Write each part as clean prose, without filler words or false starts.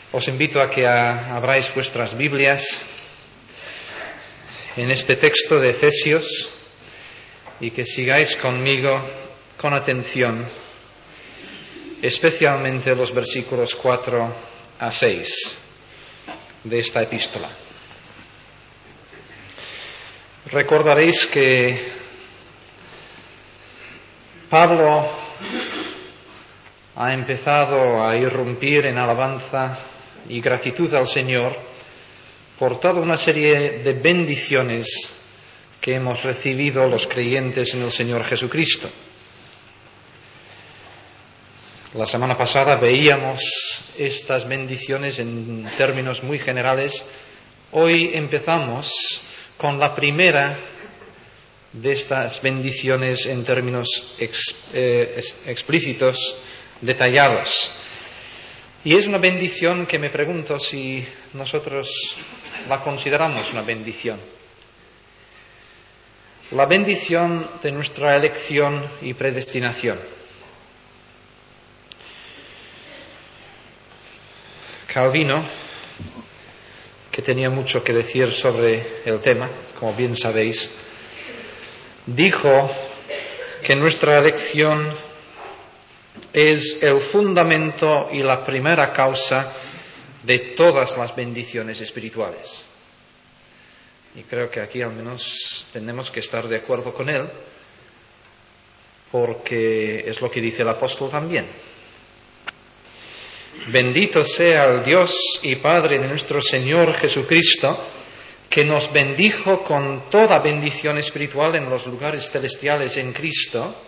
Os invito a que abráis vuestras Biblias en este texto de Efesios y que sigáis conmigo con atención, especialmente los versículos 4 a 6 de esta epístola. Recordaréis que Pablo ha empezado a irrumpir en alabanza y gratitud al Señor por toda una serie de bendiciones que hemos recibido los creyentes en el Señor Jesucristo. La semana pasada veíamos estas bendiciones en términos muy generales. Hoy empezamos con la primera de estas bendiciones en términos explícitos, detallados. Y es una bendición que me pregunto si nosotros la consideramos una bendición. La bendición de nuestra elección y predestinación. Calvino, que tenía mucho que decir sobre el tema, como bien sabéis, dijo que nuestra elección es el fundamento y la primera causa de todas las bendiciones espirituales. Y creo que aquí al menos tenemos que estar de acuerdo con él, porque es lo que dice el apóstol también. Bendito sea el Dios y Padre de nuestro Señor Jesucristo, que nos bendijo con toda bendición espiritual en los lugares celestiales en Cristo.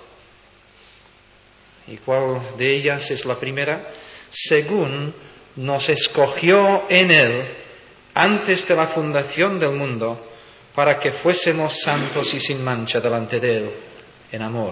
¿Y cuál de ellas es la primera? Según nos escogió en Él antes de la fundación del mundo, para que fuésemos santos y sin mancha delante de Él, en amor.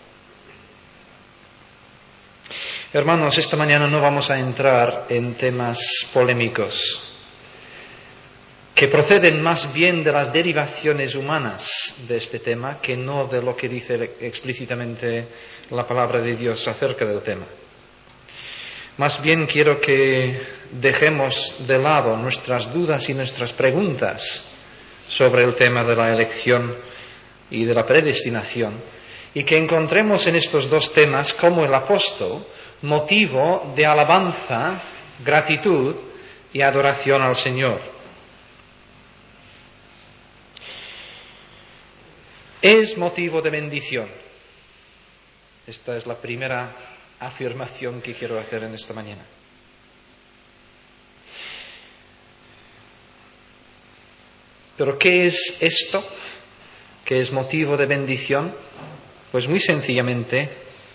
Hermanos, esta mañana no vamos a entrar en temas polémicos, que proceden más bien de las derivaciones humanas de este tema, que no de lo que dice explícitamente la palabra de Dios acerca del tema. Más bien quiero que dejemos de lado nuestras dudas y nuestras preguntas sobre el tema de la elección y de la predestinación, y que encontremos en estos dos temas, como el apóstol, motivo de alabanza, gratitud y adoración al Señor. Es motivo de bendición. Esta es la primera afirmación que quiero hacer en esta mañana. ¿Pero qué es esto? ¿Qué es motivo de bendición? Pues muy sencillamente,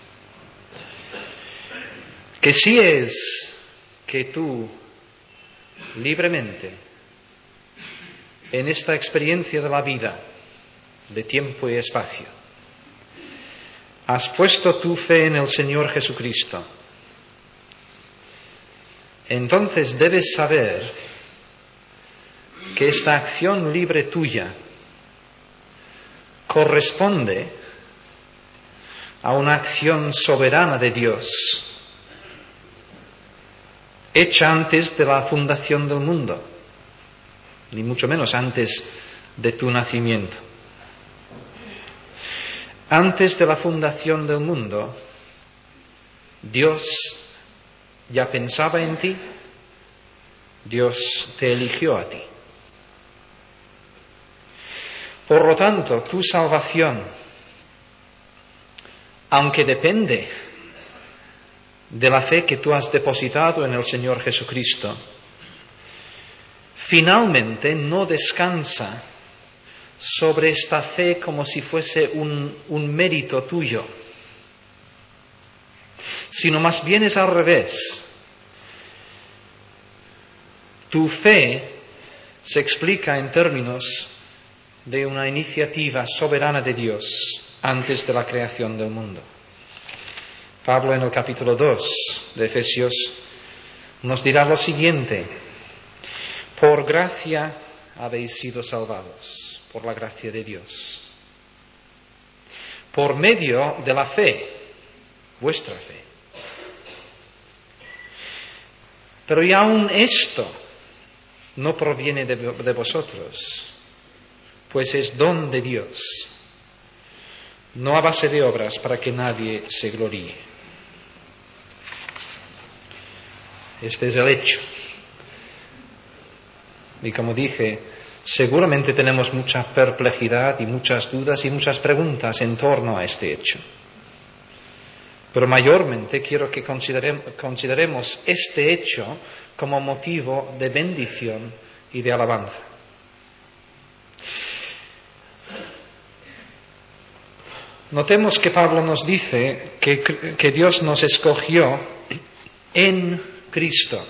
que si es que tú libremente, en esta experiencia de la vida, de tiempo y espacio, has puesto tu fe en el Señor Jesucristo, entonces debes saber que esta acción libre tuya corresponde a una acción soberana de Dios, hecha antes de la fundación del mundo, ni mucho menos antes de tu nacimiento. Antes de la fundación del mundo, Dios ya pensaba en ti, Dios te eligió a ti. Por lo tanto, tu salvación, aunque depende de la fe que tú has depositado en el Señor Jesucristo, finalmente no descansa sobre esta fe como si fuese un mérito tuyo, sino más bien es al revés. Tu fe se explica en términos de una iniciativa soberana de Dios antes de la creación del mundo. Pablo en el capítulo 2 de Efesios nos dirá lo siguiente: por gracia habéis sido salvados, por la gracia de Dios, por medio de la fe, vuestra fe. Pero y aun esto no proviene de vosotros, pues es don de Dios, no a base de obras para que nadie se gloríe. Este es el hecho. Y como dije, seguramente tenemos mucha perplejidad y muchas dudas y muchas preguntas en torno a este hecho. Pero mayormente quiero que consideremos este hecho como motivo de bendición y de alabanza. Notemos que Pablo nos dice que Dios nos escogió en Cristo.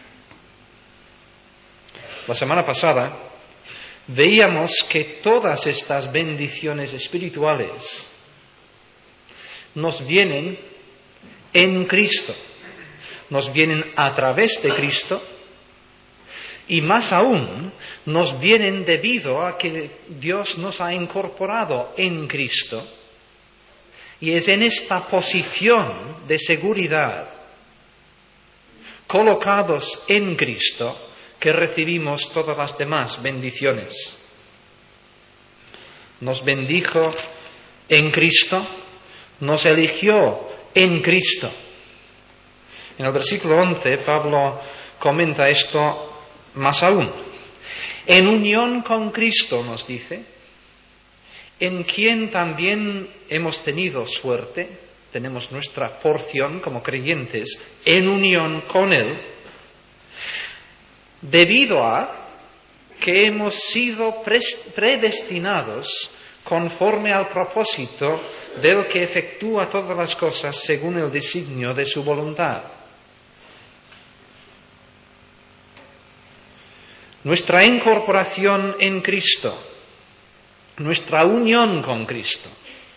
La semana pasada veíamos que todas estas bendiciones espirituales nos vienen en Cristo, nos vienen a través de Cristo y más aún nos vienen debido a que Dios nos ha incorporado en Cristo y es en esta posición de seguridad, colocados en Cristo, que recibimos todas las demás bendiciones. Nos bendijo en Cristo, nos eligió en Cristo. En el versículo 11 Pablo comenta esto más aún. En unión con Cristo, nos dice, en quien también hemos tenido suerte, tenemos nuestra porción como creyentes en unión con Él, debido a que hemos sido predestinados conforme al propósito del que efectúa todas las cosas según el designio de su voluntad. Nuestra incorporación en Cristo, nuestra unión con Cristo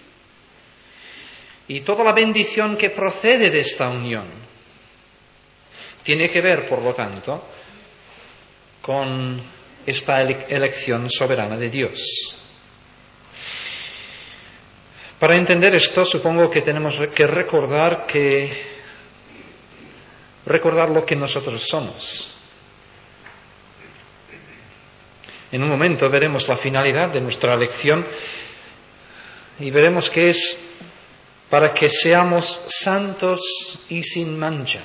y toda la bendición que procede de esta unión tiene que ver, por lo tanto, con esta elección soberana de Dios. Para entender esto, supongo que tenemos que recordar lo que nosotros somos. En un momento veremos la finalidad de nuestra elección y veremos que es para que seamos santos y sin mancha.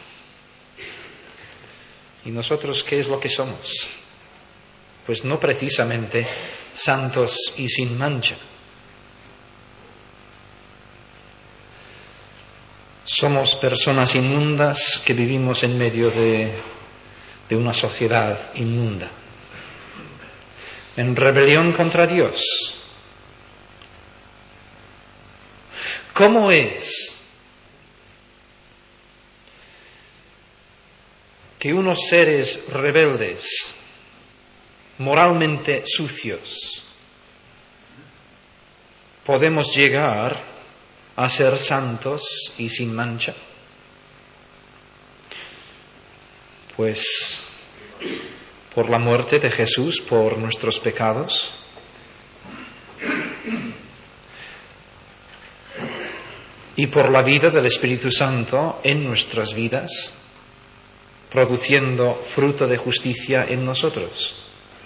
¿Y nosotros qué es lo que somos? Pues no precisamente santos y sin mancha. Somos personas inmundas que vivimos en medio de una sociedad inmunda, en rebelión contra Dios. ¿Cómo es que unos seres rebeldes, moralmente sucios, podemos llegar a ser santos y sin mancha? Pues por la muerte de Jesús por nuestros pecados, y por la vida del Espíritu Santo en nuestras vidas, produciendo fruto de justicia en nosotros.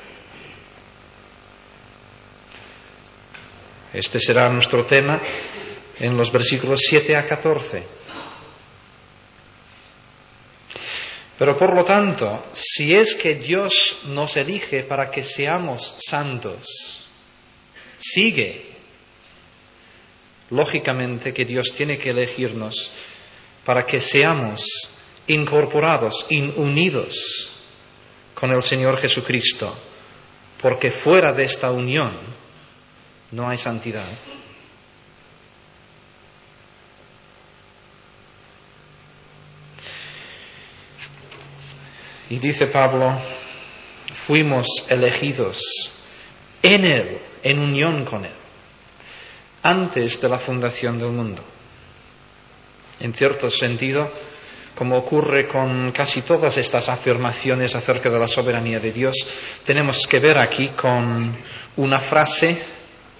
Este será nuestro tema en los versículos 7 a 14. Pero por lo tanto, si es que Dios nos elige para que seamos santos, sigue lógicamente que Dios tiene que elegirnos para que seamos incorporados, unidos con el Señor Jesucristo, porque fuera de esta unión no hay santidad. Y dice Pablo, fuimos elegidos en Él, en unión con Él, antes de la fundación del mundo. En cierto sentido, como ocurre con casi todas estas afirmaciones acerca de la soberanía de Dios, tenemos que ver aquí con una frase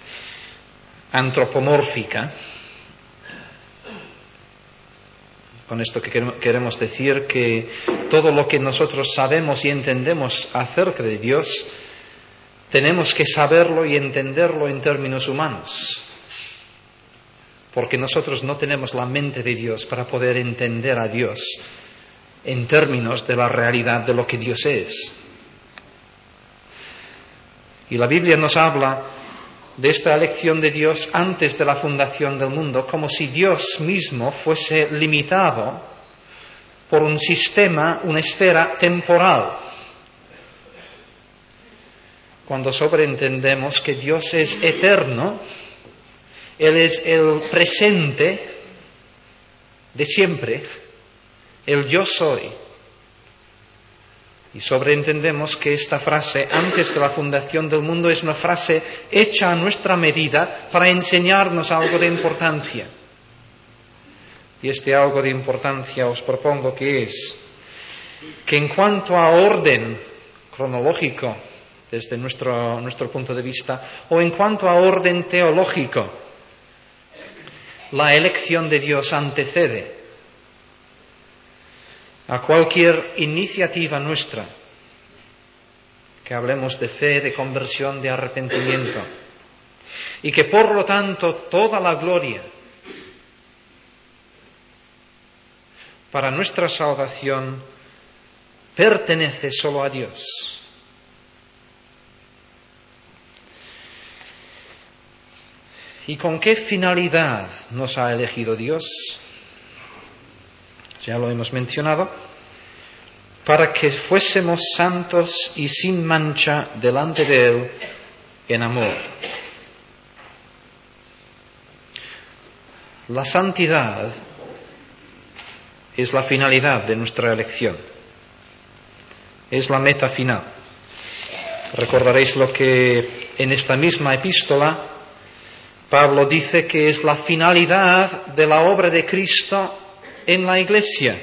antropomórfica, Con esto que queremos decir que todo lo que nosotros sabemos y entendemos acerca de Dios, tenemos que saberlo y entenderlo en términos humanos. Porque nosotros no tenemos la mente de Dios para poder entender a Dios en términos de la realidad de lo que Dios es. Y la Biblia nos habla de esta elección de Dios antes de la fundación del mundo, como si Dios mismo fuese limitado por un sistema, una esfera temporal. Cuando sobreentendemos que Dios es eterno, Él es el presente de siempre, el yo soy. Y sobreentendemos que esta frase, antes de la fundación del mundo, es una frase hecha a nuestra medida para enseñarnos algo de importancia. Y este algo de importancia os propongo que es que en cuanto a orden cronológico, desde nuestro punto de vista, o en cuanto a orden teológico, la elección de Dios antecede a cualquier iniciativa nuestra, que hablemos de fe, de conversión, de arrepentimiento, y que por lo tanto toda la gloria para nuestra salvación pertenece solo a Dios. ¿Y con qué finalidad nos ha elegido Dios? Ya lo hemos mencionado, para que fuésemos santos y sin mancha delante de Él en amor. La santidad es la finalidad de nuestra elección, es la meta final. Recordaréis lo que en esta misma epístola Pablo dice que es la finalidad de la obra de Cristo en la Iglesia.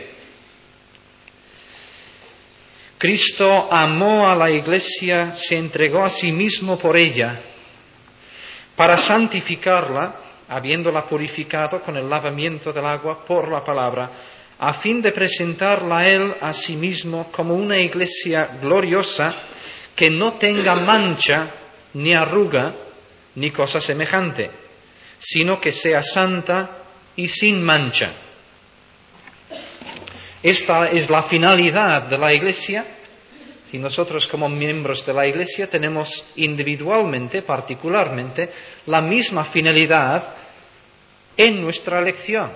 Cristo amó a la Iglesia, se entregó a sí mismo por ella, para santificarla, habiéndola purificado con el lavamiento del agua por la palabra, a fin de presentarla a Él a sí mismo como una Iglesia gloriosa, que no tenga mancha, ni arruga, ni cosa semejante, sino que sea santa y sin mancha. Esta es la finalidad de la Iglesia, y nosotros como miembros de la Iglesia tenemos individualmente, particularmente, la misma finalidad en nuestra elección.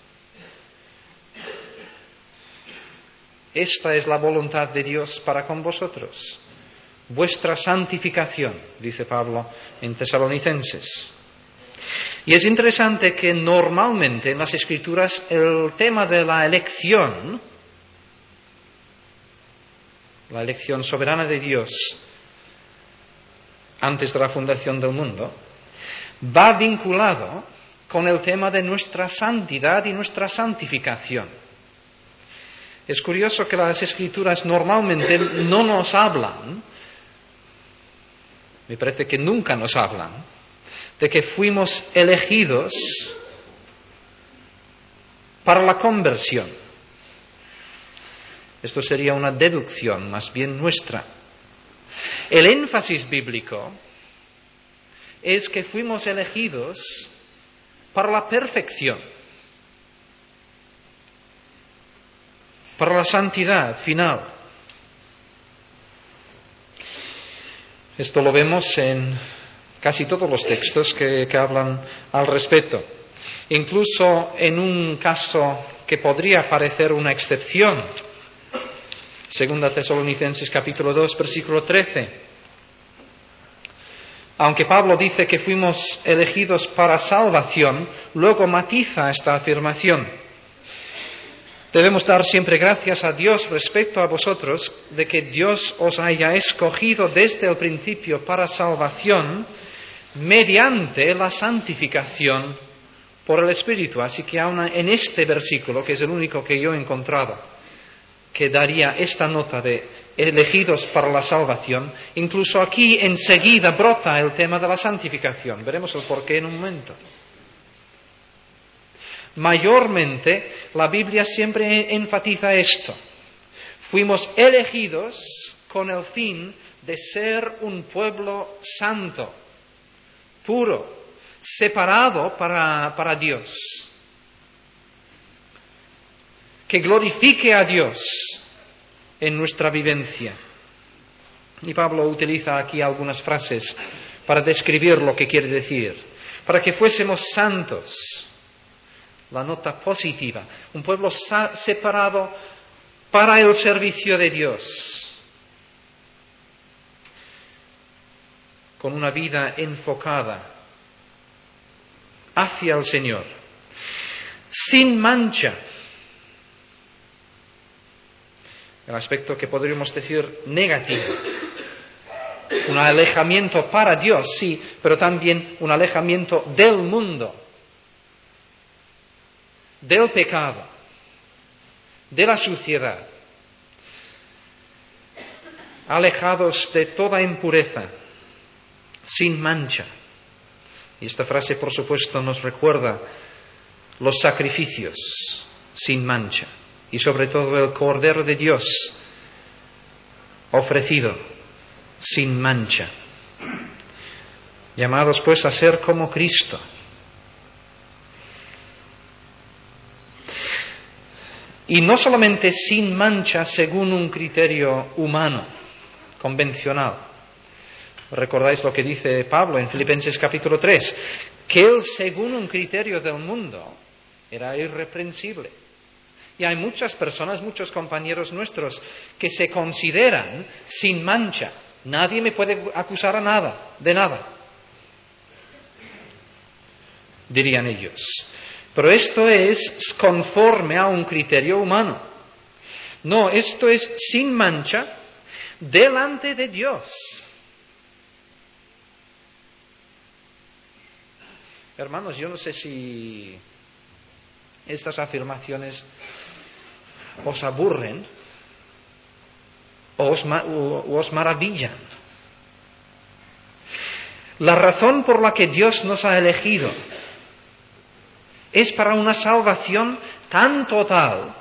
Esta es la voluntad de Dios para con vosotros, vuestra santificación, dice Pablo en Tesalonicenses. Y es interesante que normalmente en las Escrituras el tema de la elección soberana de Dios antes de la fundación del mundo, va vinculado con el tema de nuestra santidad y nuestra santificación. Es curioso que las Escrituras normalmente no nos hablan, me parece que nunca nos hablan, de que fuimos elegidos para la conversión. Esto sería una deducción más bien nuestra. El énfasis bíblico es que fuimos elegidos para la perfección, para la santidad final. Esto lo vemos en casi todos los textos que hablan al respecto. Incluso en un caso que podría parecer una excepción, 2 Tesalonicenses capítulo 2, versículo 13. Aunque Pablo dice que fuimos elegidos para salvación, luego matiza esta afirmación. Debemos dar siempre gracias a Dios respecto a vosotros, de que Dios os haya escogido desde el principio para salvación, mediante la santificación por el Espíritu. Así que aún en este versículo, que es el único que yo he encontrado, que daría esta nota de elegidos para la salvación, incluso aquí enseguida brota el tema de la santificación. Veremos el porqué en un momento. Mayormente, la Biblia siempre enfatiza esto. Fuimos elegidos con el fin de ser un pueblo santo, puro, separado para Dios, que glorifique a Dios en nuestra vivencia. Y Pablo utiliza aquí algunas frases para describir lo que quiere decir. Para que fuésemos santos, la nota positiva, un pueblo separado para el servicio de Dios, con una vida enfocada hacia el Señor, sin mancha. El aspecto que podríamos decir negativo. Un alejamiento para Dios, sí, pero también un alejamiento del mundo, del pecado, de la suciedad. Alejados de toda impureza, sin mancha. Y esta frase, por supuesto, nos recuerda los sacrificios sin mancha. Y sobre todo el Cordero de Dios ofrecido sin mancha. Llamados pues a ser como Cristo. Y no solamente sin mancha según un criterio humano, convencional. ¿Recordáis lo que dice Pablo en Filipenses capítulo 3? Que él, según un criterio del mundo, era irreprensible. Y hay muchas personas, muchos compañeros nuestros, que se consideran sin mancha. Nadie me puede acusar de nada, dirían ellos. Pero esto es conforme a un criterio humano. No, esto es sin mancha delante de Dios. Hermanos, yo no sé si estas afirmaciones os aburren o os maravillan. La razón por la que Dios nos ha elegido es para una salvación tan total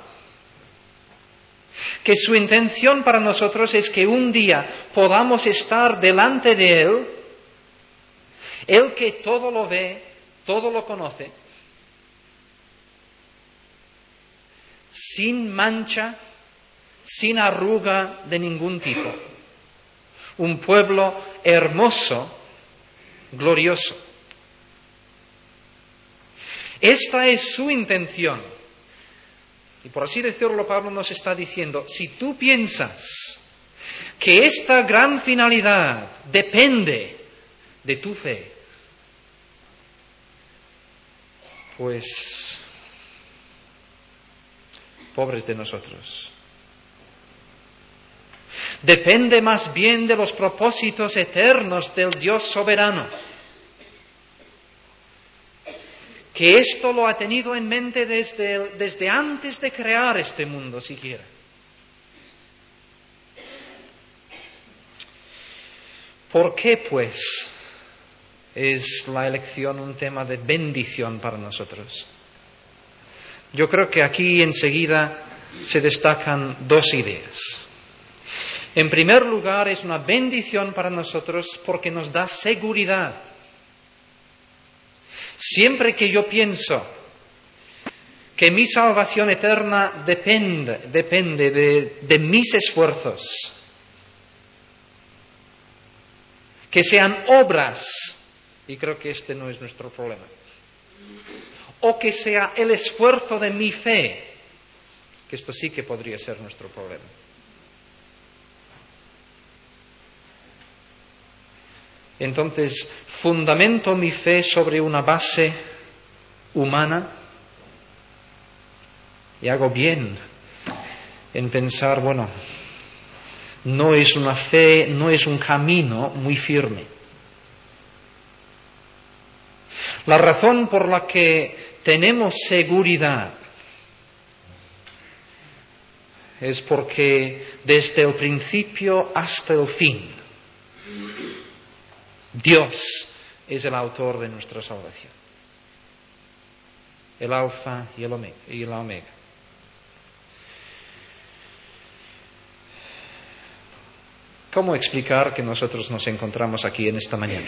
que su intención para nosotros es que un día podamos estar delante de Él, Él que todo lo ve, todo lo conoce, sin mancha, sin arruga de ningún tipo. Un pueblo hermoso, glorioso. Esta es su intención. Y por así decirlo, Pablo nos está diciendo, si tú piensas que esta gran finalidad depende de tu fe, pues pobres de nosotros. Depende más bien de los propósitos eternos del Dios soberano, que esto lo ha tenido en mente desde antes de crear este mundo siquiera. ¿Por qué, pues, es la elección un tema de bendición para nosotros? Yo creo que aquí enseguida se destacan dos ideas. En primer lugar, es una bendición para nosotros porque nos da seguridad. Siempre que yo pienso que mi salvación eterna depende de mis esfuerzos, que sean obras, y creo que este no es nuestro problema, o que sea el esfuerzo de mi fe, que esto sí que podría ser nuestro problema. Entonces, fundamento mi fe sobre una base humana y hago bien en pensar, bueno, no es una fe, no es un camino muy firme. La razón por la que tenemos seguridad es porque desde el principio hasta el fin Dios es el autor de nuestra salvación. el alfa y la omega. ¿Cómo explicar que nosotros nos encontramos aquí en esta mañana?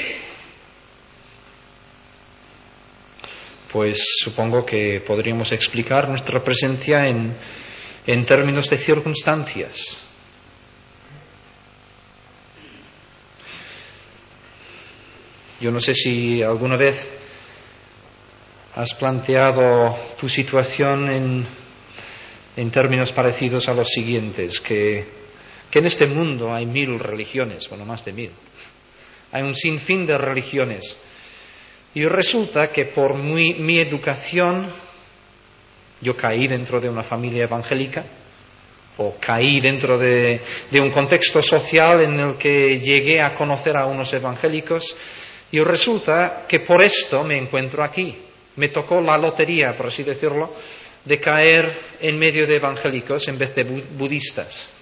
Pues supongo que podríamos explicar nuestra presencia en términos de circunstancias. Yo no sé si alguna vez has planteado tu situación en términos parecidos a los siguientes, que en este mundo hay 1000 religiones, bueno, más de 1000. Hay un sinfín de religiones. Y resulta que por mi educación, yo caí dentro de una familia evangélica, o caí dentro de un contexto social en el que llegué a conocer a unos evangélicos, y resulta que por esto me encuentro aquí. Me tocó la lotería, por así decirlo, de caer en medio de evangélicos en vez de budistas.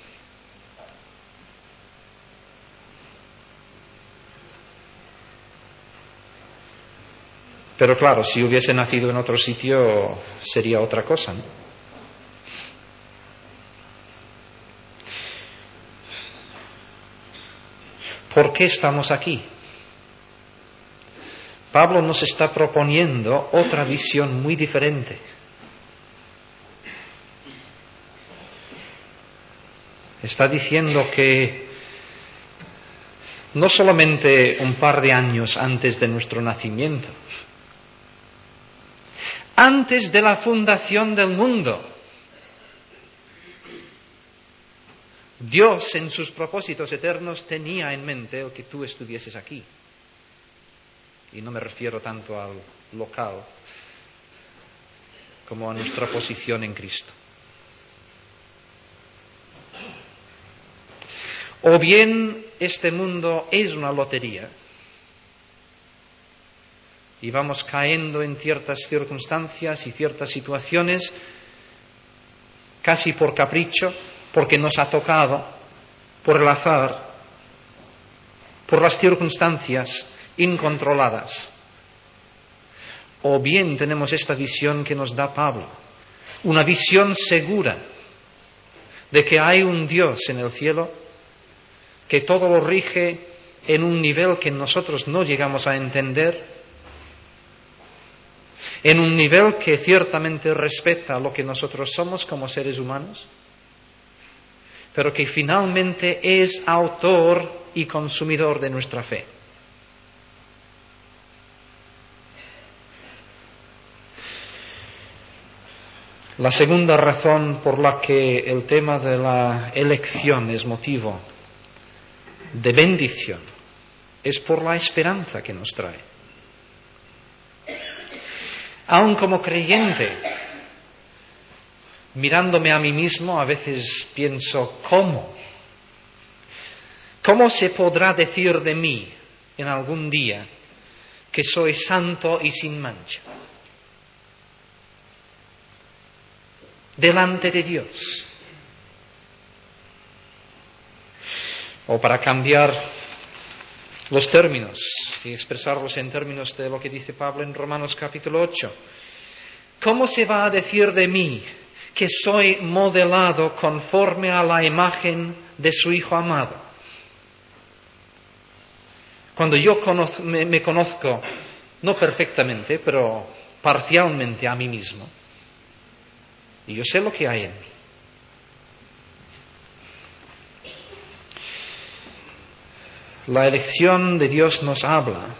Pero claro, si hubiese nacido en otro sitio sería otra cosa, ¿no? ¿Por qué estamos aquí? Pablo nos está proponiendo otra visión muy diferente. Está diciendo que no solamente un par de años antes de nuestro nacimiento, antes de la fundación del mundo, Dios en sus propósitos eternos tenía en mente el que tú estuvieses aquí. Y no me refiero tanto al local como a nuestra posición en Cristo. O bien este mundo es una lotería y vamos cayendo en ciertas circunstancias y ciertas situaciones casi por capricho, porque nos ha tocado, por el azar, por las circunstancias incontroladas. O bien tenemos esta visión que nos da Pablo, una visión segura de que hay un Dios en el cielo que todo lo rige en un nivel que nosotros no llegamos a entender, en un nivel que ciertamente respeta lo que nosotros somos como seres humanos, pero que finalmente es autor y consumidor de nuestra fe. La segunda razón por la que el tema de la elección es motivo de bendición es por la esperanza que nos trae. Aun como creyente, mirándome a mí mismo, a veces pienso, ¿cómo? ¿Cómo se podrá decir de mí en algún día que soy santo y sin mancha delante de Dios? O para cambiar los términos y expresarlos en términos de lo que dice Pablo en Romanos capítulo 8. ¿Cómo se va a decir de mí que soy modelado conforme a la imagen de su Hijo amado? Cuando yo me conozco, no perfectamente, pero parcialmente a mí mismo, y yo sé lo que hay en mí. La elección de Dios nos habla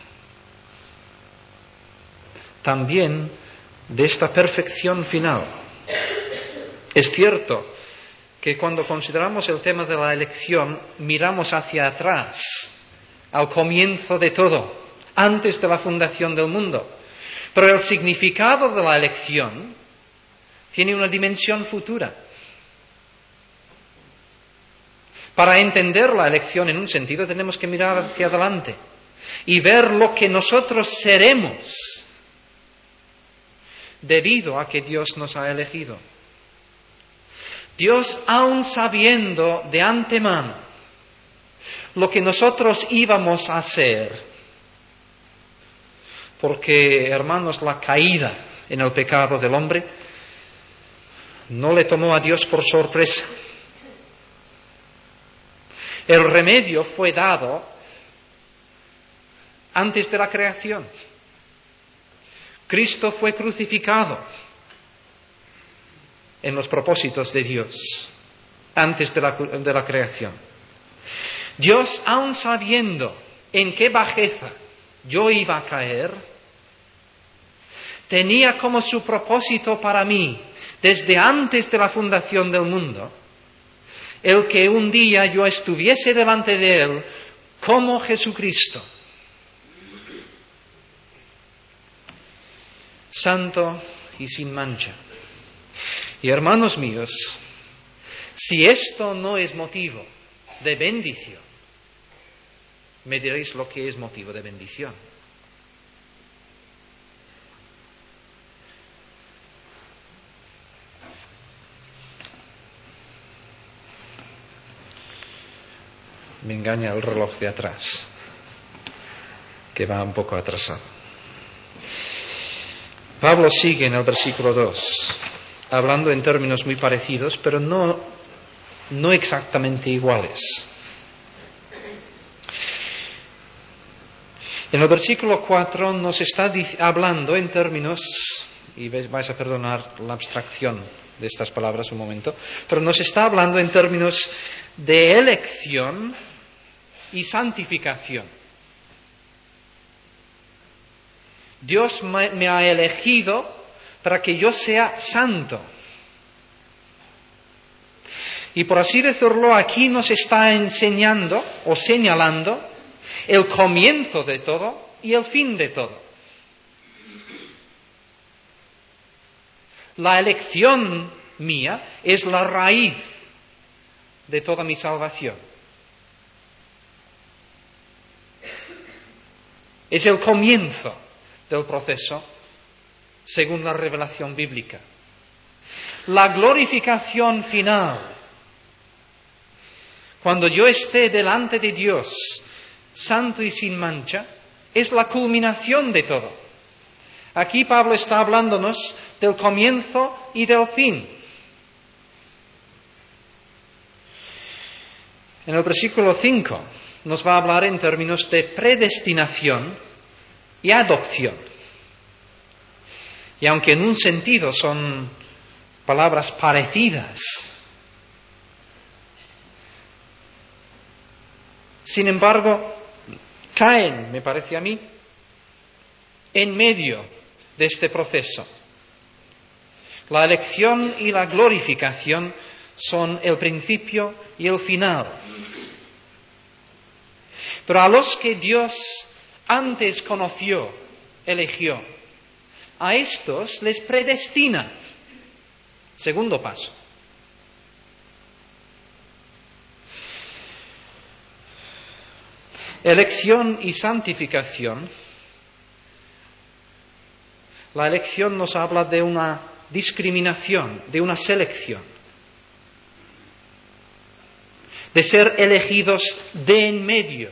también de esta perfección final. Es cierto que cuando consideramos el tema de la elección, miramos hacia atrás, al comienzo de todo, antes de la fundación del mundo. Pero el significado de la elección tiene una dimensión futura. Para entender la elección en un sentido tenemos que mirar hacia adelante y ver lo que nosotros seremos debido a que Dios nos ha elegido. Dios, aun sabiendo de antemano lo que nosotros íbamos a ser, porque, hermanos, la caída en el pecado del hombre, no le tomó a Dios por sorpresa. El remedio fue dado antes de la creación. Cristo fue crucificado en los propósitos de Dios antes de la creación. Dios, aun sabiendo en qué bajeza yo iba a caer, tenía como su propósito para mí, desde antes de la fundación del mundo, el que un día yo estuviese delante de Él como Jesucristo, santo y sin mancha. Y hermanos míos, si esto no es motivo de bendición, me diréis lo que es motivo de bendición. Me engaña el reloj de atrás, que va un poco atrasado. Pablo sigue en el versículo 2, hablando en términos muy parecidos, pero no exactamente iguales. En el versículo 4 nos está hablando en términos, y vais a perdonar la abstracción de estas palabras un momento, pero nos está hablando en términos de elección y santificación. Dios me ha elegido para que yo sea santo. Y por así decirlo, aquí nos está enseñando o señalando el comienzo de todo y el fin de todo. La elección mía es la raíz de toda mi salvación. Es el comienzo del proceso según la revelación bíblica. La glorificación final, cuando yo esté delante de Dios, santo y sin mancha, es la culminación de todo. Aquí Pablo está hablándonos del comienzo y del fin. En el versículo 5 nos va a hablar en términos de predestinación y adopción. Y aunque en un sentido son palabras parecidas, sin embargo, caen, me parece a mí, en medio de este proceso. La elección y la glorificación son el principio y el final. Pero a los que Dios antes conoció, eligió, a estos les predestina. Segundo paso. Elección y santificación. La elección nos habla de una discriminación, de una selección, de ser elegidos de en medio,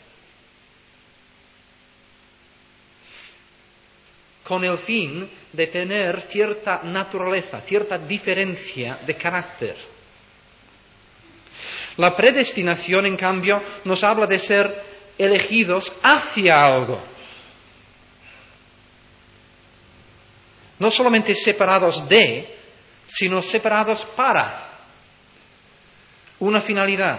con el fin de tener cierta naturaleza, cierta diferencia de carácter. La predestinación, en cambio, nos habla de ser elegidos hacia algo. No solamente separados de, sino separados para una finalidad.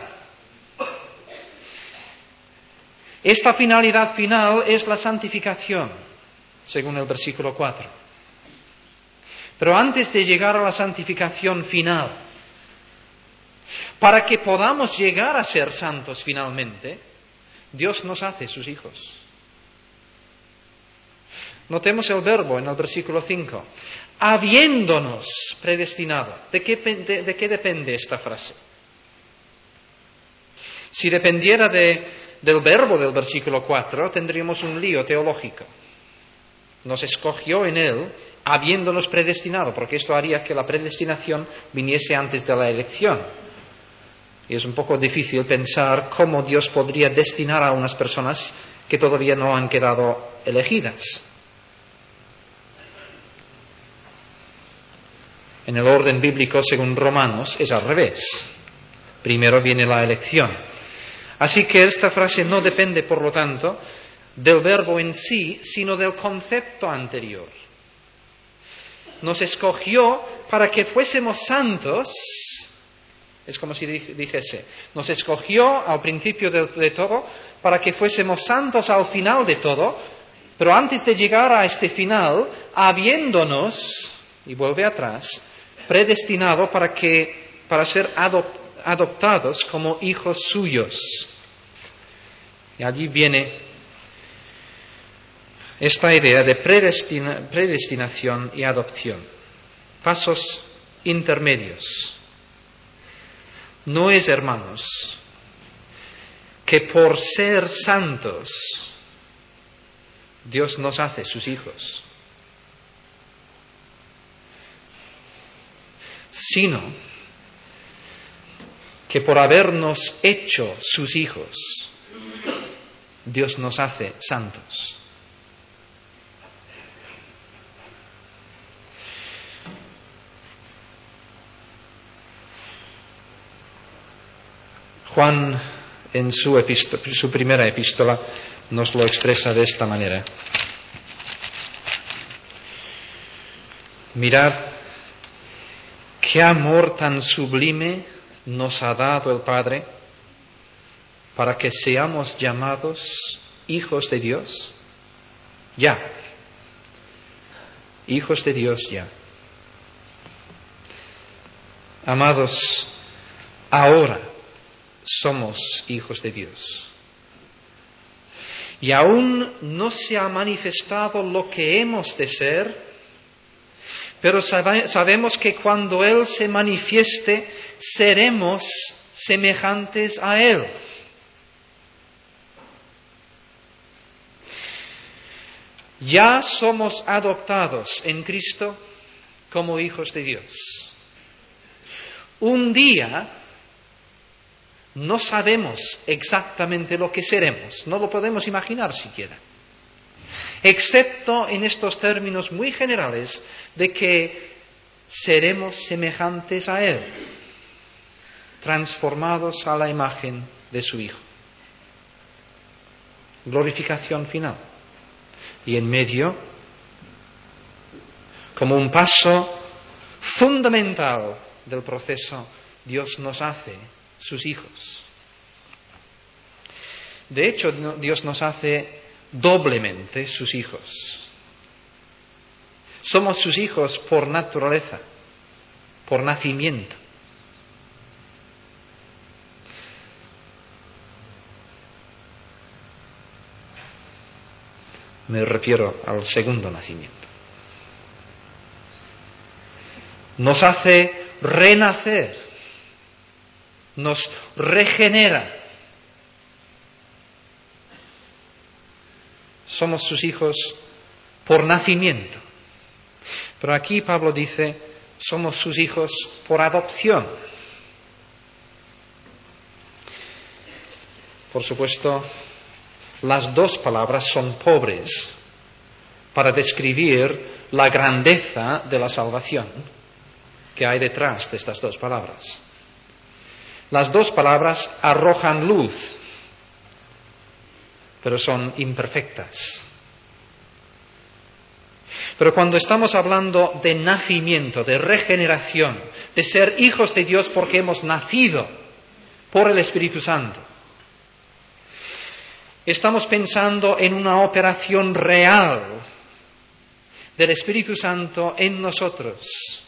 Esta finalidad final es la santificación, según el versículo 4. Pero antes de llegar a la santificación final, para que podamos llegar a ser santos finalmente, Dios nos hace sus hijos. Notemos el verbo en el versículo 5. Habiéndonos predestinado. ¿De qué depende esta frase? Si dependiera del verbo del versículo 4, tendríamos un lío teológico. Nos escogió en Él, habiéndonos predestinado, porque esto haría que la predestinación viniese antes de la elección. Y es un poco difícil pensar cómo Dios podría destinar a unas personas que todavía no han quedado elegidas. En el orden bíblico, según Romanos, es al revés. Primero viene la elección. Así que esta frase no depende, por lo tanto, del verbo en sí, sino del concepto anterior. Nos escogió para que fuésemos santos. Es como si dijese, nos escogió al principio de todo para que fuésemos santos al final de todo, pero antes de llegar a este final, habiéndonos, y vuelve atrás, predestinado para ser adoptados como hijos suyos. Y allí viene esta idea de predestinación y adopción. Pasos intermedios. No es, hermanos, que por ser santos Dios nos hace sus hijos, sino que por habernos hecho sus hijos, Dios nos hace santos. Juan, en su primera epístola, nos lo expresa de esta manera. Mirad qué amor tan sublime nos ha dado el Padre para que seamos llamados hijos de Dios. Ya. Hijos de Dios ya. Amados, ahora somos hijos de Dios. Y aún no se ha manifestado lo que hemos de ser, pero sabemos que cuando Él se manifieste, seremos semejantes a Él. Ya somos adoptados en Cristo como hijos de Dios. Un día no sabemos exactamente lo que seremos, no lo podemos imaginar siquiera, excepto en estos términos muy generales de que seremos semejantes a Él, transformados a la imagen de su Hijo. Glorificación final. Y en medio, como un paso fundamental del proceso, Dios nos hace sus hijos. De hecho, Dios nos hace doblemente sus hijos. Somos sus hijos por naturaleza, por nacimiento. Me refiero al segundo nacimiento. Nos hace renacer, nos regenera. Somos sus hijos por nacimiento. Pero aquí Pablo dice, somos sus hijos por adopción. Por supuesto, las dos palabras son pobres para describir la grandeza de la salvación que hay detrás de estas dos palabras. Las dos palabras arrojan luz, pero son imperfectas. Pero cuando estamos hablando de nacimiento, de regeneración, de ser hijos de Dios porque hemos nacido por el Espíritu Santo, estamos pensando en una operación real del Espíritu Santo en nosotros,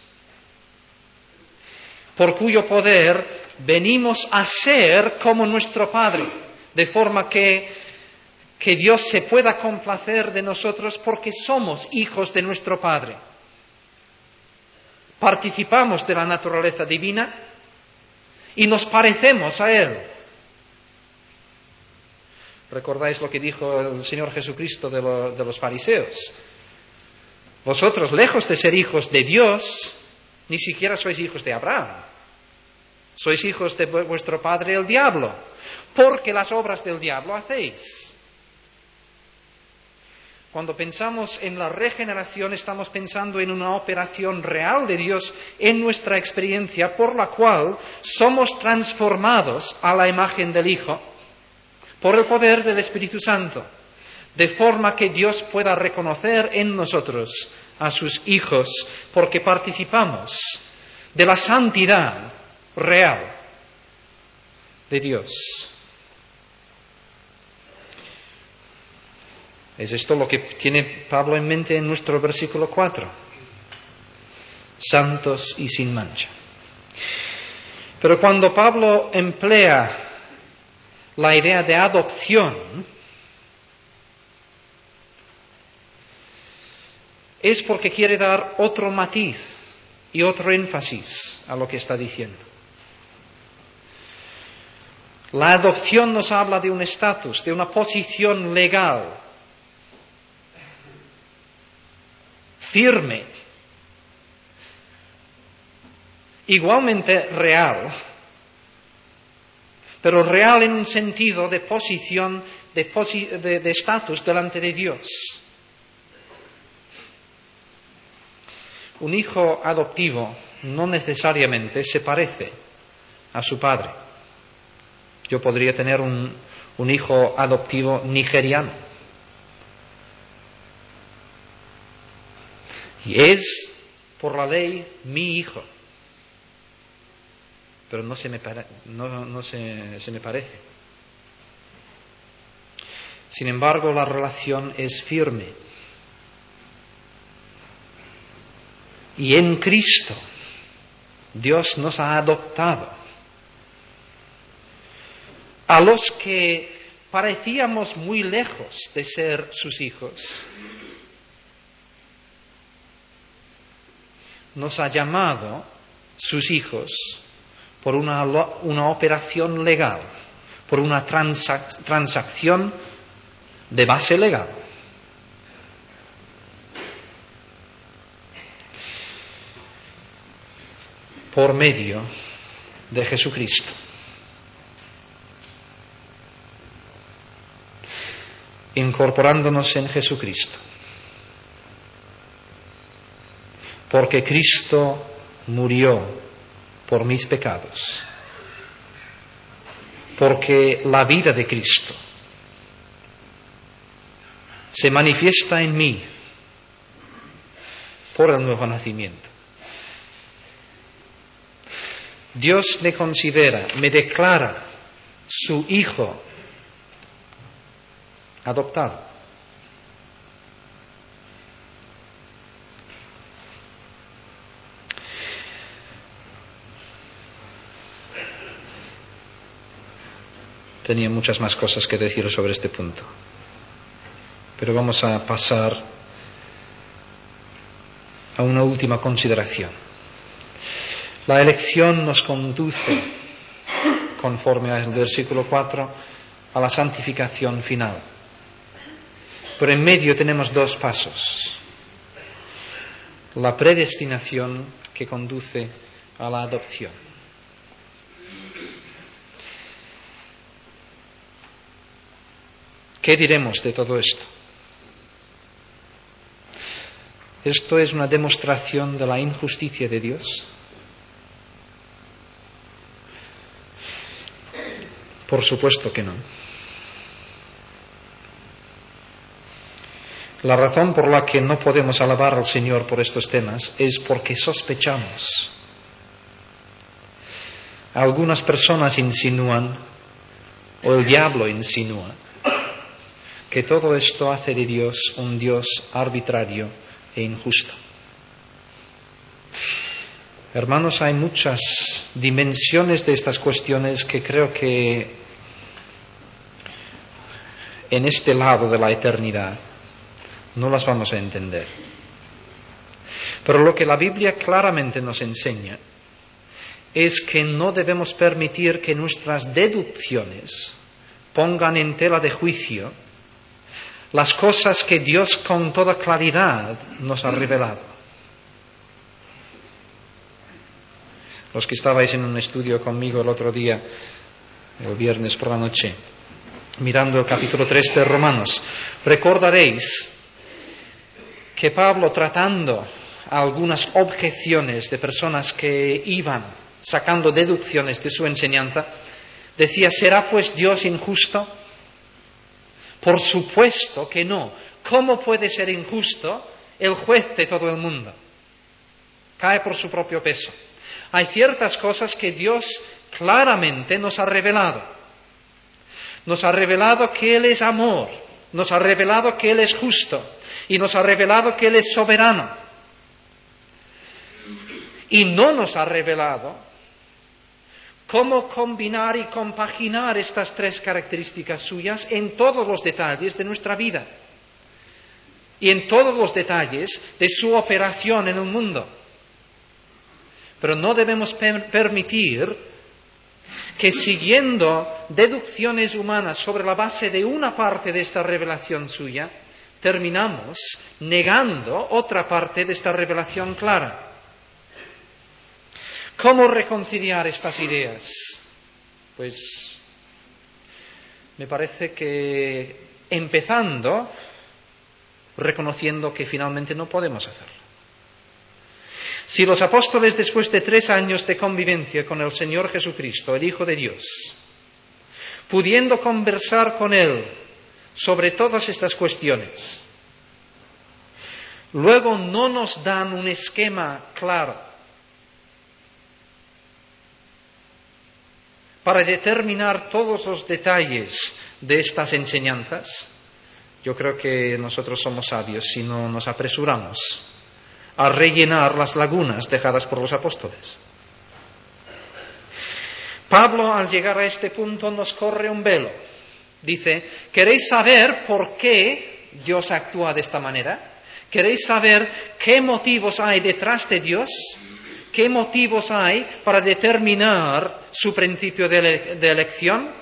por cuyo poder venimos a ser como nuestro Padre, de forma que Dios se pueda complacer de nosotros porque somos hijos de nuestro Padre. Participamos de la naturaleza divina y nos parecemos a Él. ¿Recordáis lo que dijo el Señor Jesucristo de los fariseos? Vosotros, lejos de ser hijos de Dios, ni siquiera sois hijos de Abraham. Sois hijos de vuestro padre el diablo, porque las obras del diablo hacéis. Cuando pensamos en la regeneración, estamos pensando en una operación real de Dios en nuestra experiencia, por la cual somos transformados a la imagen del Hijo por el poder del Espíritu Santo, de forma que Dios pueda reconocer en nosotros a sus hijos, porque participamos de la santidad real de Dios. Es esto lo que tiene Pablo en mente en nuestro versículo 4. Santos y sin mancha. Pero cuando Pablo emplea la idea de adopción, es porque quiere dar otro matiz y otro énfasis a lo que está diciendo. La adopción nos habla de un estatus, de una posición legal, firme, igualmente real, pero real en un sentido de posición, de estatus delante de Dios. Un hijo adoptivo no necesariamente se parece a su padre. Yo podría tener un hijo adoptivo nigeriano. Y es, por la ley, mi hijo. Pero no se me parece. Sin embargo, la relación es firme. Y en Cristo, Dios nos ha adoptado. A los que parecíamos muy lejos de ser sus hijos, nos ha llamado sus hijos por una operación legal, por una transacción de base legal. Por medio de Jesucristo. Incorporándonos en Jesucristo. Porque Cristo murió por mis pecados. Porque la vida de Cristo se manifiesta en mí por el nuevo nacimiento. Dios me considera, me declara su hijo adoptado. Tenía muchas más cosas que decir sobre este punto, pero vamos a pasar a una última consideración. La elección nos conduce, conforme al versículo 4, a la santificación final. Pero en medio tenemos dos pasos. La predestinación que conduce a la adopción. ¿Qué diremos de todo esto? ¿Esto es una demostración de la injusticia de Dios? Por supuesto que no. La razón por la que no podemos alabar al Señor por estos temas es porque sospechamos. Algunas personas insinúan, o el diablo insinúa, que todo esto hace de Dios un Dios arbitrario e injusto. Hermanos, hay muchas dimensiones de estas cuestiones que creo que en este lado de la eternidad no las vamos a entender. Pero lo que la Biblia claramente nos enseña es que no debemos permitir que nuestras deducciones pongan en tela de juicio las cosas que Dios con toda claridad nos ha revelado. Los que estabais en un estudio conmigo el otro día, el viernes por la noche, mirando el capítulo 3 de Romanos, recordaréis que Pablo, tratando algunas objeciones de personas que iban sacando deducciones de su enseñanza, decía: ¿será pues Dios injusto? Por supuesto que no. ¿Cómo puede ser injusto el juez de todo el mundo? Cae por su propio peso. Hay ciertas cosas que Dios claramente nos ha revelado. Nos ha revelado que Él es amor, nos ha revelado que Él es justo y nos ha revelado que Él es soberano. Y no nos ha revelado cómo combinar y compaginar estas tres características suyas en todos los detalles de nuestra vida y en todos los detalles de su operación en el mundo. Pero no debemos permitir que, siguiendo deducciones humanas sobre la base de una parte de esta revelación suya, terminamos negando otra parte de esta revelación clara. ¿Cómo reconciliar estas ideas? Pues me parece que empezando reconociendo que finalmente no podemos hacerlo. Si los apóstoles, después de 3 años de convivencia con el Señor Jesucristo, el Hijo de Dios, pudiendo conversar con Él sobre todas estas cuestiones, luego no nos dan un esquema claro para determinar todos los detalles de estas enseñanzas, yo creo que nosotros somos sabios si no nos apresuramos a rellenar las lagunas dejadas por los apóstoles. Pablo, al llegar a este punto, nos corre un velo. Dice: ¿queréis saber por qué Dios actúa de esta manera? ¿Queréis saber qué motivos hay detrás de Dios? ¿Qué motivos hay para determinar su principio de elección?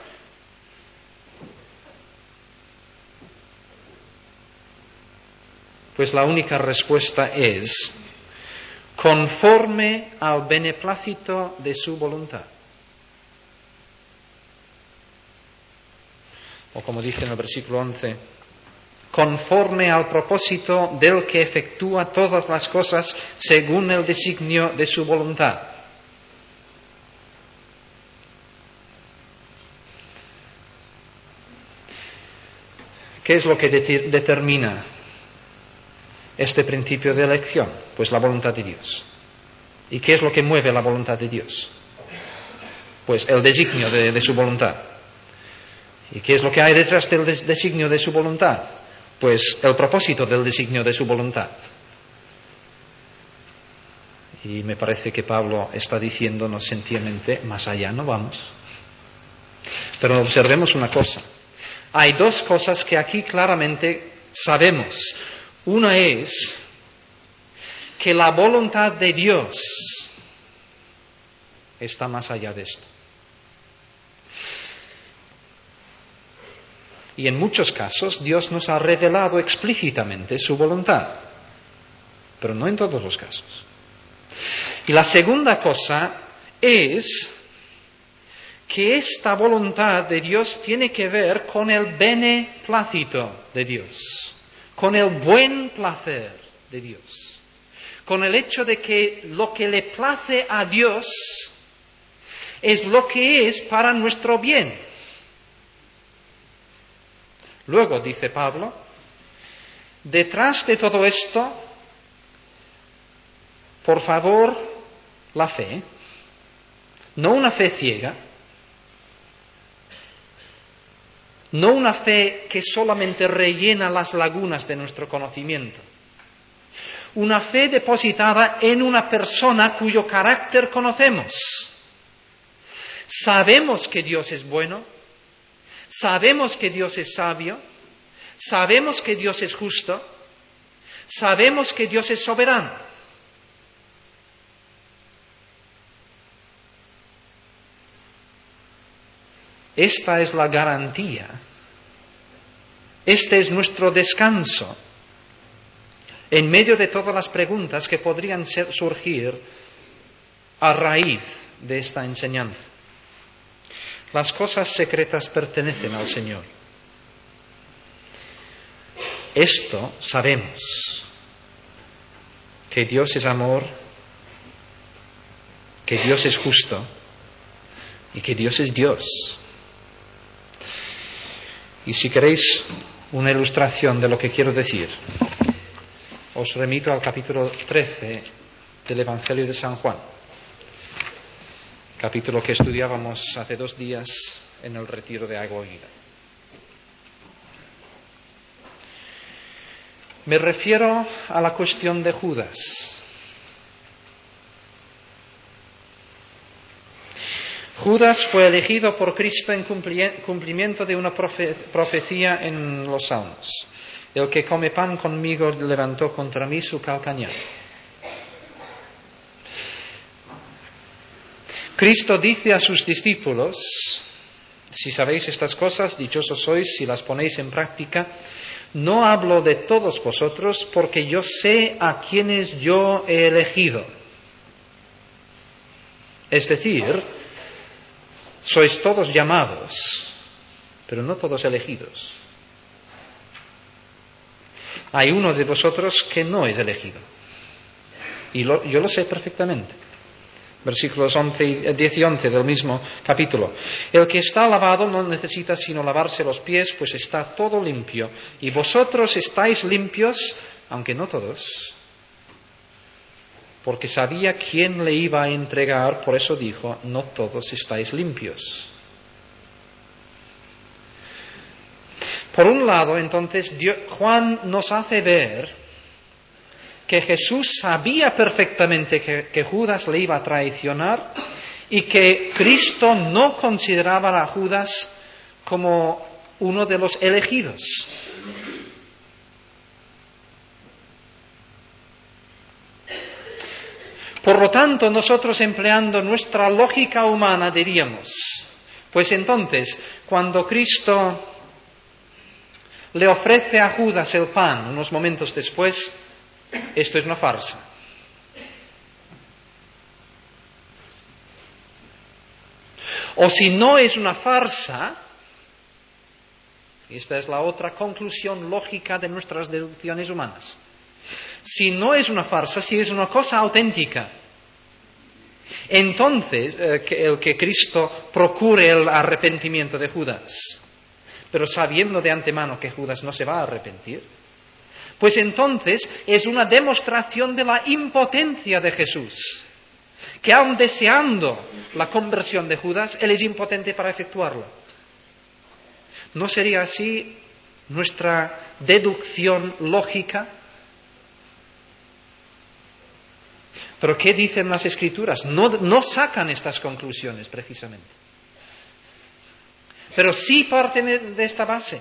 Pues la única respuesta es: conforme al beneplácito de su voluntad. O como dice en el versículo 11, conforme al propósito del que efectúa todas las cosas según el designio de su voluntad. ¿Qué es lo que determina este principio de elección? Pues la voluntad de Dios. ¿Y qué es lo que mueve la voluntad de Dios? Pues el designio de su voluntad. ¿Y qué es lo que hay detrás del designio de su voluntad? Pues el propósito del designio de su voluntad. Y me parece que Pablo está diciéndonos sencillamente: más allá no vamos. Pero observemos una cosa. Hay 2 cosas que aquí claramente sabemos. Una es que la voluntad de Dios está más allá de esto. Y en muchos casos Dios nos ha revelado explícitamente su voluntad, pero no en todos los casos. Y la segunda cosa es que esta voluntad de Dios tiene que ver con el beneplácito de Dios, con el buen placer de Dios, con el hecho de que lo que le place a Dios es lo que es para nuestro bien. Luego, dice Pablo, detrás de todo esto, por favor, la fe, no una fe ciega, no una fe que solamente rellena las lagunas de nuestro conocimiento, una fe depositada en una persona cuyo carácter conocemos. Sabemos que Dios es bueno, sabemos que Dios es sabio, sabemos que Dios es justo, sabemos que Dios es soberano. Esta es la garantía, este es nuestro descanso en medio de todas las preguntas que podrían surgir a raíz de esta enseñanza. Las cosas secretas pertenecen al Señor. Esto sabemos. que Dios es amor, que Dios es justo y que Dios es Dios. Y si queréis una ilustración de lo que quiero decir, os remito al capítulo 13 del Evangelio de San Juan, capítulo que estudiábamos hace 2 días en el retiro de Agua Vida. Me refiero a la cuestión de Judas. Judas fue elegido por Cristo en cumplimiento de una profecía en los Salmos. El que come pan conmigo levantó contra mí su calcañar. Cristo dice a sus discípulos: si sabéis estas cosas, dichosos sois si las ponéis en práctica. No hablo de todos vosotros, porque yo sé a quienes yo he elegido. Es decir, sois todos llamados, pero no todos elegidos. Hay uno de vosotros que no es elegido. Y yo lo sé perfectamente. Versículos 10 y 11 del mismo capítulo. El que está lavado no necesita sino lavarse los pies, pues está todo limpio. Y vosotros estáis limpios, aunque no todos. Porque sabía quién le iba a entregar, por eso dijo, no todos estáis limpios. Por un lado, entonces, Juan nos hace ver que Jesús sabía perfectamente que Judas le iba a traicionar y que Cristo no consideraba a Judas como uno de los elegidos. Por lo tanto, nosotros, empleando nuestra lógica humana, diríamos, pues entonces, cuando Cristo le ofrece a Judas el pan unos momentos después, esto es una farsa. O si no es una farsa, y esta es la otra conclusión lógica de nuestras deducciones humanas, si no es una farsa, si es una cosa auténtica, entonces el que Cristo procure el arrepentimiento de Judas, pero sabiendo de antemano que Judas no se va a arrepentir, pues entonces es una demostración de la impotencia de Jesús, que aun deseando la conversión de Judas, él es impotente para efectuarla. ¿No sería así nuestra deducción lógica? ¿Pero qué dicen las Escrituras? No sacan estas conclusiones precisamente. Pero sí parten de esta base.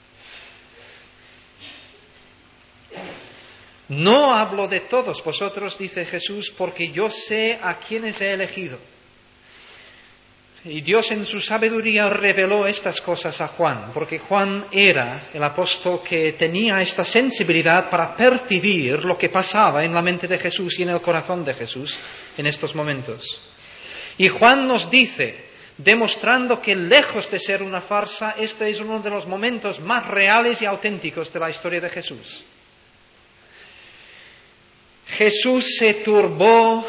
No hablo de todos vosotros, dice Jesús, porque yo sé a quienes he elegido. Y Dios en su sabiduría reveló estas cosas a Juan, porque Juan era el apóstol que tenía esta sensibilidad para percibir lo que pasaba en la mente de Jesús y en el corazón de Jesús en estos momentos. Y Juan nos dice, demostrando que lejos de ser una farsa, este es uno de los momentos más reales y auténticos de la historia de Jesús. Jesús se turbó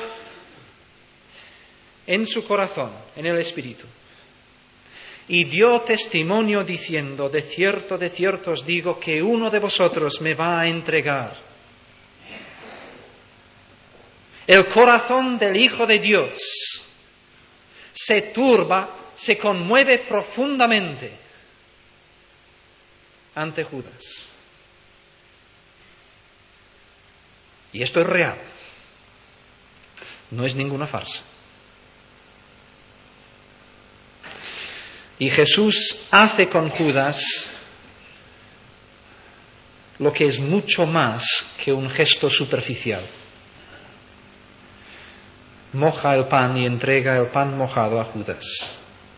en su corazón, en el espíritu, y dio testimonio diciendo, de cierto os digo que uno de vosotros me va a entregar. El corazón del Hijo de Dios se turba, se conmueve profundamente ante Judas. Y esto es real, no es ninguna farsa. Y Jesús hace con Judas lo que es mucho más que un gesto superficial. Moja el pan y entrega el pan mojado a Judas.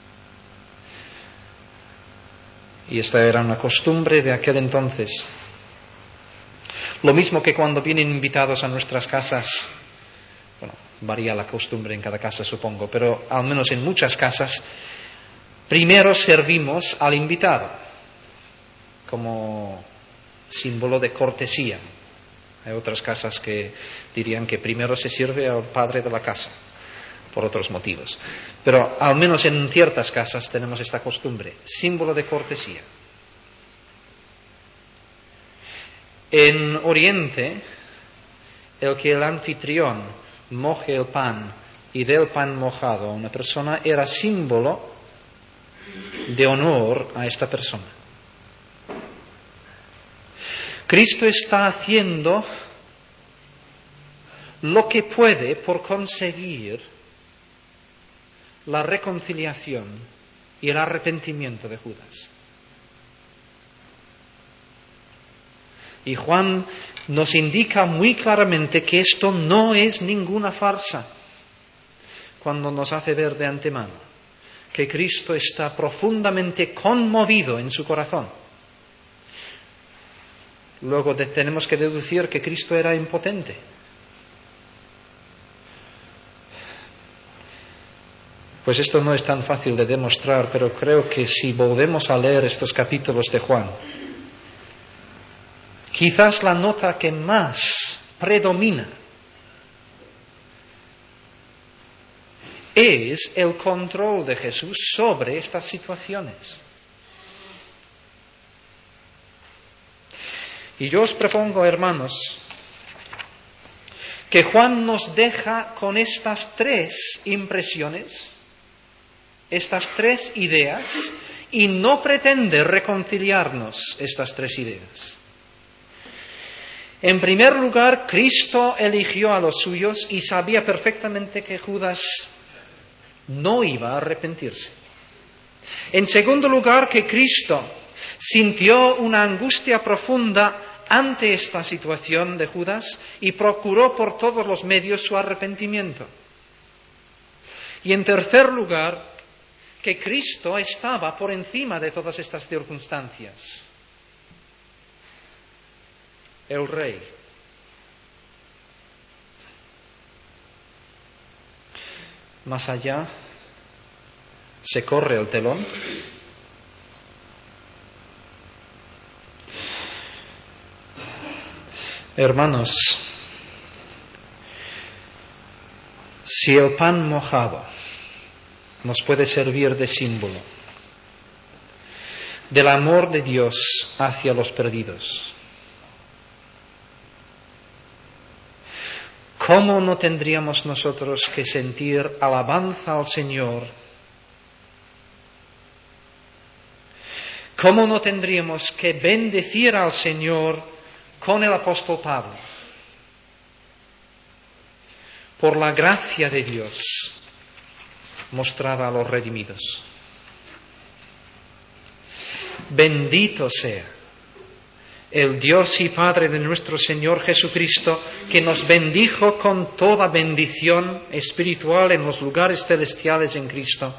Y esta era una costumbre de aquel entonces. Lo mismo que cuando vienen invitados a nuestras casas, bueno, varía la costumbre en cada casa supongo, pero al menos en muchas casas, primero servimos al invitado, como símbolo de cortesía. Hay otras casas que dirían que primero se sirve al padre de la casa, por otros motivos. Pero al menos en ciertas casas tenemos esta costumbre, símbolo de cortesía. En Oriente, el que el anfitrión moje el pan y dé el pan mojado a una persona era símbolo de honor a esta persona. Cristo está haciendo lo que puede por conseguir la reconciliación y el arrepentimiento de Judas. Y Juan nos indica muy claramente que esto no es ninguna farsa cuando nos hace ver de antemano que Cristo está profundamente conmovido en su corazón. Luego tenemos que deducir que Cristo era impotente. Pues esto no es tan fácil de demostrar, pero creo que si volvemos a leer estos capítulos de Juan, quizás la nota que más predomina es el control de Jesús sobre estas situaciones. Y yo os propongo, hermanos, que Juan nos deja con estas tres impresiones, estas tres ideas, y no pretende reconciliarnos estas tres ideas. En primer lugar, Cristo eligió a los suyos y sabía perfectamente que Judas no iba a arrepentirse. En segundo lugar, que Cristo sintió una angustia profunda ante esta situación de Judas y procuró por todos los medios su arrepentimiento. Y en tercer lugar, que Cristo estaba por encima de todas estas circunstancias. El Rey. Más allá, se corre el telón. Hermanos, si el pan mojado nos puede servir de símbolo del amor de Dios hacia los perdidos, ¿cómo no tendríamos nosotros que sentir alabanza al Señor? ¿Cómo no tendríamos que bendecir al Señor con el apóstol Pablo por la gracia de Dios mostrada a los redimidos? Bendito sea el Dios y Padre de nuestro Señor Jesucristo, que nos bendijo con toda bendición espiritual en los lugares celestiales en Cristo,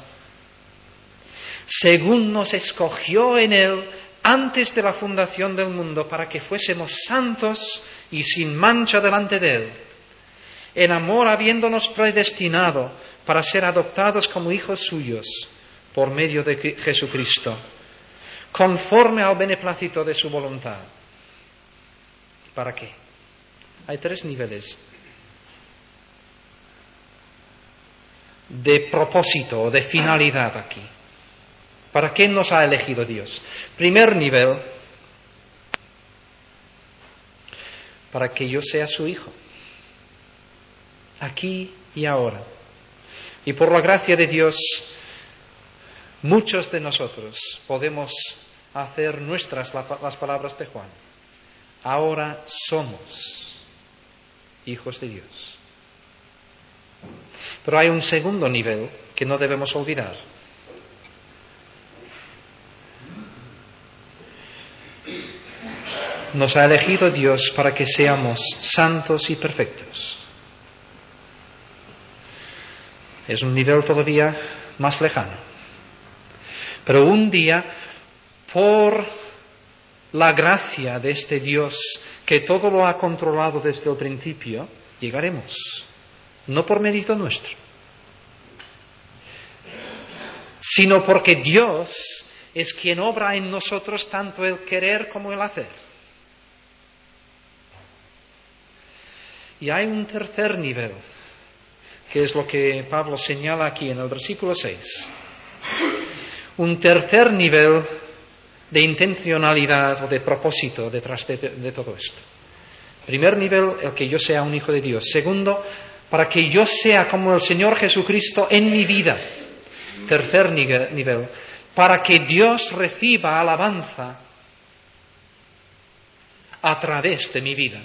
según nos escogió en Él antes de la fundación del mundo, para que fuésemos santos y sin mancha delante de Él, en amor habiéndonos predestinado para ser adoptados como hijos suyos por medio de Jesucristo, conforme al beneplácito de su voluntad. ¿Para qué? Hay tres niveles de propósito o de finalidad aquí. ¿Para qué nos ha elegido Dios? Primer nivel, para que yo sea su hijo, aquí y ahora. Y por la gracia de Dios, muchos de nosotros podemos hacer nuestras las palabras de Juan. Ahora somos hijos de Dios. Pero hay un segundo nivel que no debemos olvidar. Nos ha elegido Dios para que seamos santos y perfectos. Es un nivel todavía más lejano. Pero un día, por la gracia de este Dios que todo lo ha controlado desde el principio, llegaremos. No por mérito nuestro, sino porque Dios es quien obra en nosotros tanto el querer como el hacer. Y hay un tercer nivel, que es lo que Pablo señala aquí en el versículo 6. Un tercer nivel de intencionalidad o de propósito detrás de todo esto. Primer nivel, el que yo sea un hijo de Dios. Segundo, para que yo sea como el Señor Jesucristo en mi vida. Tercer nivel, para que Dios reciba alabanza a través de mi vida.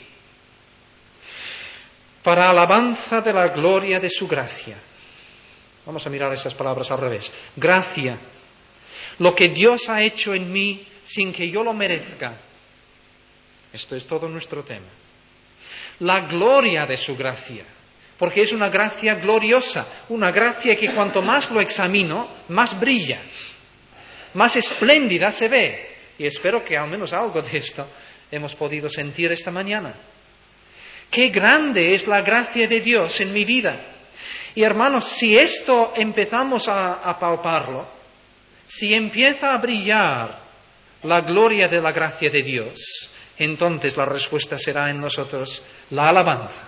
Para alabanza de la gloria de su gracia. Vamos a mirar esas palabras al revés. Gracia. Lo que Dios ha hecho en mí sin que yo lo merezca. Esto es todo nuestro tema. La gloria de su gracia. Porque es una gracia gloriosa. Una gracia que cuanto más lo examino, más brilla. Más espléndida se ve. Y espero que al menos algo de esto hemos podido sentir esta mañana. Qué grande es la gracia de Dios en mi vida. Y hermanos, si esto empezamos a palparlo, si empieza a brillar la gloria de la gracia de Dios, entonces la respuesta será en nosotros la alabanza.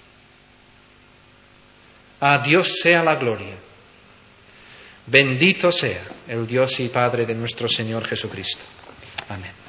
A Dios sea la gloria. Bendito sea el Dios y Padre de nuestro Señor Jesucristo. Amén.